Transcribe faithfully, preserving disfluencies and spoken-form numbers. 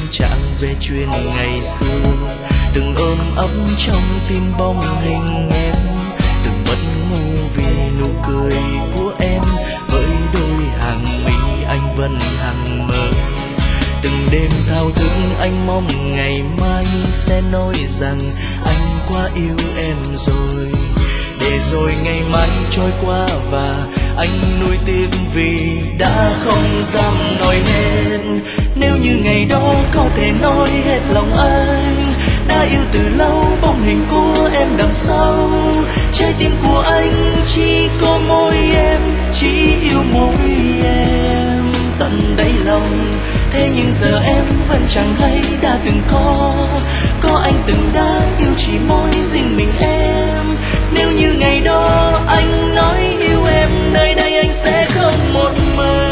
trạng về chuyện ngày xưa, từng ôm ấp trong tim bóng hình em, từng mất ngủ vì nụ cười của em, với đôi hàng mi anh vẫn hằng mơ. Từng đêm thao thức anh mong ngày mai sẽ nói rằng anh quá yêu em rồi, để rồi ngày mai trôi qua và anh nuối tiếc vì đã không dám nói hết. Nếu như ngày đó có thể nói hết lòng anh, đã yêu từ lâu bóng hình của em đằng sau, trái tim của anh chỉ có mỗi em, chỉ yêu mỗi em tận đáy lòng. Thế nhưng giờ em vẫn chẳng hay đã từng có, có anh từng đã yêu chỉ mỗi riêng mình em. Nếu như ngày đó anh nói yêu em, nơi đây anh sẽ không một mơ.